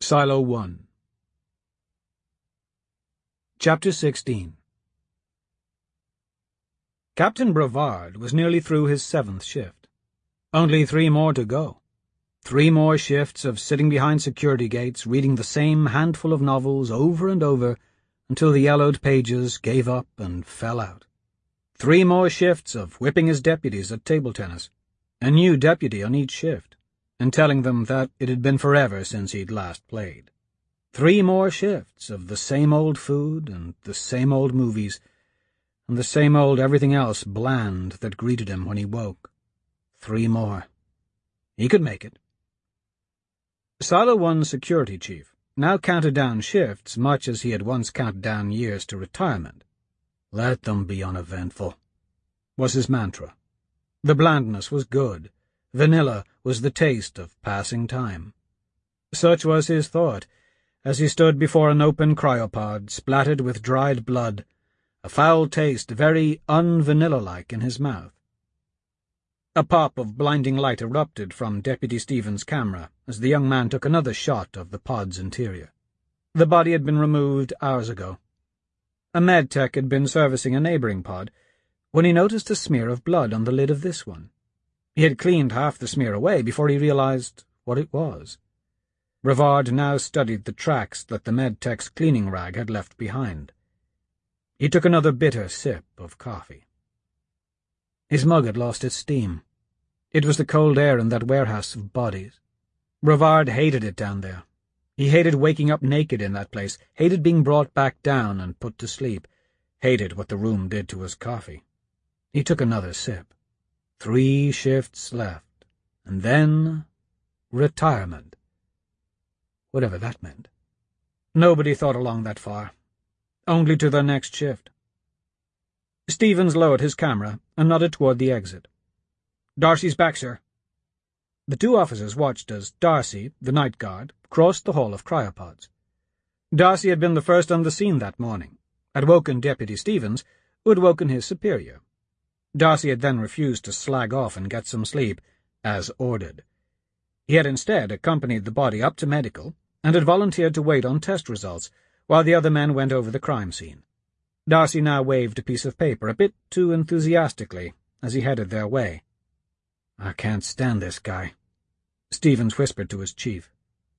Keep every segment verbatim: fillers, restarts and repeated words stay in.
Silo one. Chapter sixteen. Captain Brevard was nearly through his seventh shift. Only three more to go. Three more shifts of sitting behind security gates, reading the same handful of novels over and over until the yellowed pages gave up and fell out. Three more shifts of whipping his deputies at table tennis, a new deputy on each shift, and telling them that it had been forever since he'd last played. Three more shifts of the same old food and the same old movies, and the same old everything else bland that greeted him when he woke. Three more. He could make it. Silo one's security chief now counted down shifts much as he had once counted down years to retirement. Let them be uneventful, was his mantra. The blandness was good. Vanilla was the taste of passing time. Such was his thought, as he stood before an open cryopod, splattered with dried blood, a foul taste very un-vanilla-like in his mouth. A pop of blinding light erupted from Deputy Stevens' camera as the young man took another shot of the pod's interior. The body had been removed hours ago. A med tech had been servicing a neighboring pod when he noticed a smear of blood on the lid of this one. He had cleaned half the smear away before he realized what it was. Brevard now studied the tracks that the med-tech's cleaning rag had left behind. He took another bitter sip of coffee. His mug had lost its steam. It was the cold air in that warehouse of bodies. Brevard hated it down there. He hated waking up naked in that place, hated being brought back down and put to sleep, hated what the room did to his coffee. He took another sip. Three shifts left, and then retirement. Whatever that meant. Nobody thought along that far. Only to their next shift. Stevens lowered his camera and nodded toward the exit. "Darcy's back, sir." The two officers watched as Darcy, the night guard, crossed the hall of cryopods. Darcy had been the first on the scene that morning, had woken Deputy Stevens, who had woken his superior. Darcy had then refused to slag off and get some sleep, as ordered. He had instead accompanied the body up to medical and had volunteered to wait on test results while the other men went over the crime scene. Darcy now waved a piece of paper a bit too enthusiastically as he headed their way. "I can't stand this guy," Stevens whispered to his chief.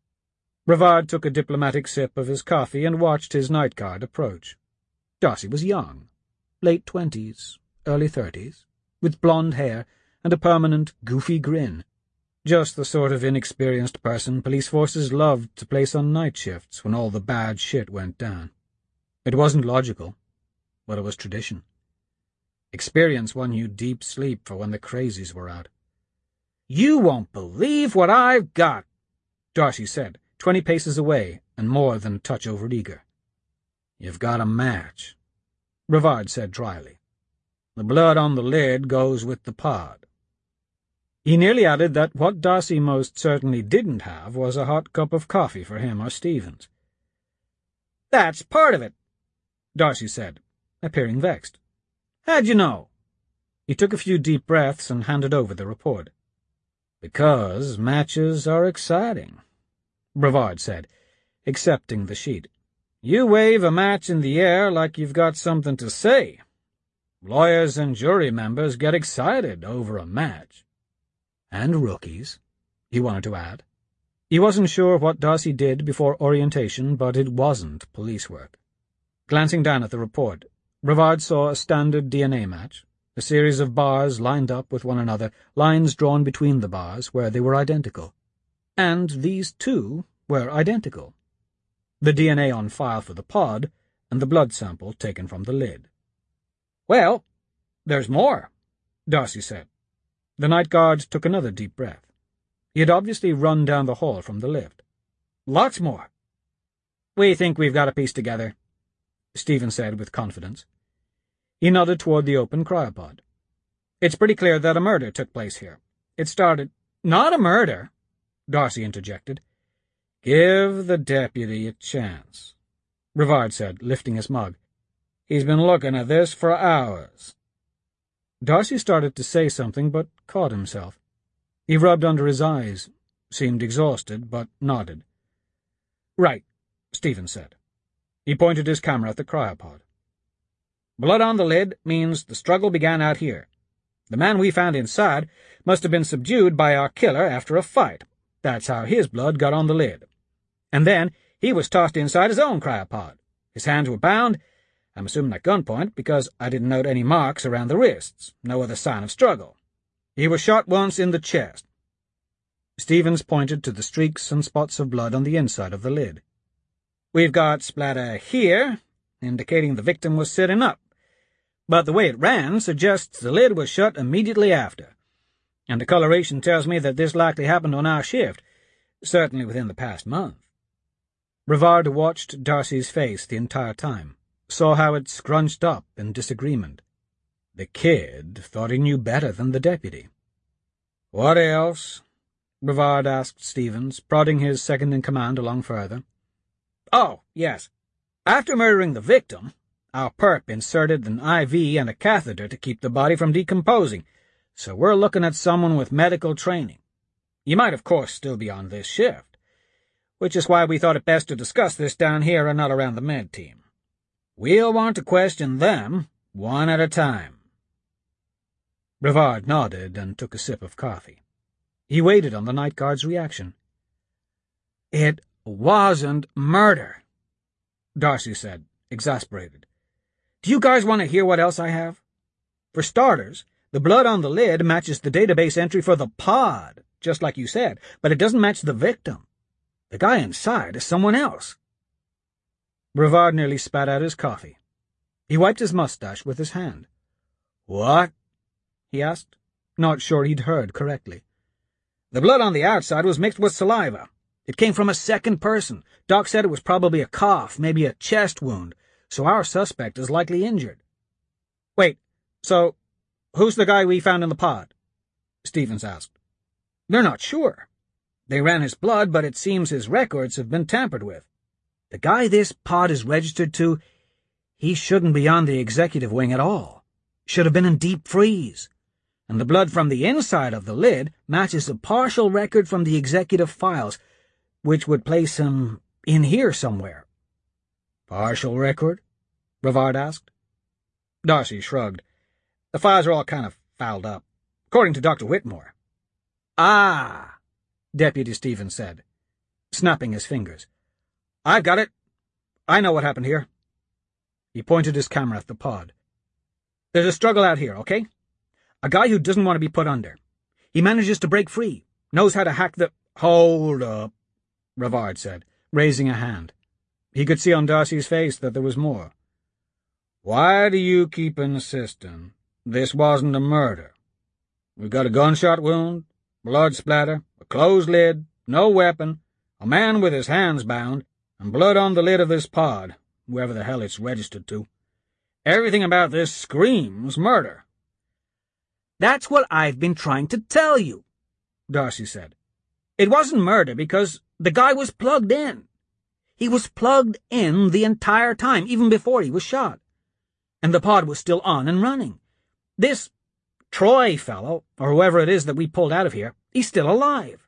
Brevard took a diplomatic sip of his coffee and watched his night guard approach. Darcy was young, late twenties, early thirties, with blonde hair and a permanent, goofy grin. Just the sort of inexperienced person police forces loved to place on night shifts when all the bad shit went down. It wasn't logical, but it was tradition. Experience won you deep sleep for when the crazies were out. "You won't believe what I've got," Darcy said, twenty paces away and more than a touch overeager. "You've got a match," Brevard said dryly. "The blood on the lid goes with the pod." He nearly added that what Darcy most certainly didn't have was a hot cup of coffee for him or Stevens. "That's part of it," Darcy said, appearing vexed. "How'd you know?" He took a few deep breaths and handed over the report. "Because matches are exciting," Brevard said, accepting the sheet. "You wave a match in the air like you've got something to say. Lawyers and jury members get excited over a match." "And rookies," he wanted to add. He wasn't sure what Darcy did before orientation, but it wasn't police work. Glancing down at the report, Brevard saw a standard D N A match, a series of bars lined up with one another, lines drawn between the bars where they were identical. And these, too, were identical. The D N A on file for the pod, and the blood sample taken from the lid. "Well, there's more," Darcy said. The night guard took another deep breath. He had obviously run down the hall from the lift. "Lots more." "We think we've got a piece together," Stevens said with confidence. He nodded toward the open cryopod. "It's pretty clear that a murder took place here. It started—" "Not a murder," Darcy interjected. "Give the deputy a chance," Brevard said, lifting his mug. "He's been looking at this for hours." Darcy started to say something, but caught himself. He rubbed under his eyes, seemed exhausted, but nodded. Right, Stevens said. He pointed his camera at the cryopod. Blood on the lid means the struggle began out here. The man we found inside must have been subdued by our killer after a fight. That's how his blood got on the lid. And then he was tossed inside his own cryopod. His hands were bound, I'm assuming at gunpoint, because I didn't note any marks around the wrists, no other sign of struggle. He was shot once in the chest. Stevens pointed to the streaks and spots of blood on the inside of the lid. We've got splatter here, indicating the victim was sitting up, but the way it ran suggests the lid was shut immediately after, and the coloration tells me that this likely happened on our shift, certainly within the past month. Brevard watched Darcy's face the entire time, saw how it scrunched up in disagreement. The kid thought he knew better than the deputy. "What else?" Brevard asked Stevens, prodding his second-in-command along further. "Oh, yes. After murdering the victim, our perp inserted an I V and a catheter to keep the body from decomposing, so we're looking at someone with medical training. You might, of course, still be on this shift, which is why we thought it best to discuss this down here and not around the med team. We'll want to question them one at a time." Brevard nodded and took a sip of coffee. He waited on the night guard's reaction. "It wasn't murder," Darcy said, exasperated. "Do you guys want to hear what else I have? For starters, the blood on the lid matches the database entry for the pod, just like you said, but it doesn't match the victim. The guy inside is someone else." Brevard nearly spat out his coffee. He wiped his mustache with his hand. "What?" he asked, not sure he'd heard correctly. "The blood on the outside was mixed with saliva. It came from a second person. Doc said it was probably a cough, maybe a chest wound, so our suspect is likely injured." "Wait, so who's the guy we found in the pod?" Stevens asked. "They're not sure. They ran his blood, but it seems his records have been tampered with. The guy this pod is registered to, he shouldn't be on the executive wing at all. Should have been in deep freeze. And the blood from the inside of the lid matches a partial record from the executive files, which would place him in here somewhere." "Partial record?" Brevard asked. Darcy shrugged. "The files are all kind of fouled up, according to Doctor Whitmore." "Ah," Deputy Stevens said, snapping his fingers. "I've got it. I know what happened here." He pointed his camera at the pod. "There's a struggle out here, okay? A guy who doesn't want to be put under. He manages to break free, knows how to hack the—" "Hold up," Brevard said, raising a hand. He could see on Darcy's face that there was more. "Why do you keep insisting this wasn't a murder? We've got a gunshot wound, blood splatter, a closed lid, no weapon, a man with his hands bound, and blood on the lid of this pod, whoever the hell it's registered to. Everything about this screams murder." "That's what I've been trying to tell you," Darcy said. "It wasn't murder because the guy was plugged in. He was plugged in the entire time, even before he was shot. And the pod was still on and running. This Troy fellow, or whoever it is that we pulled out of here, he's still alive.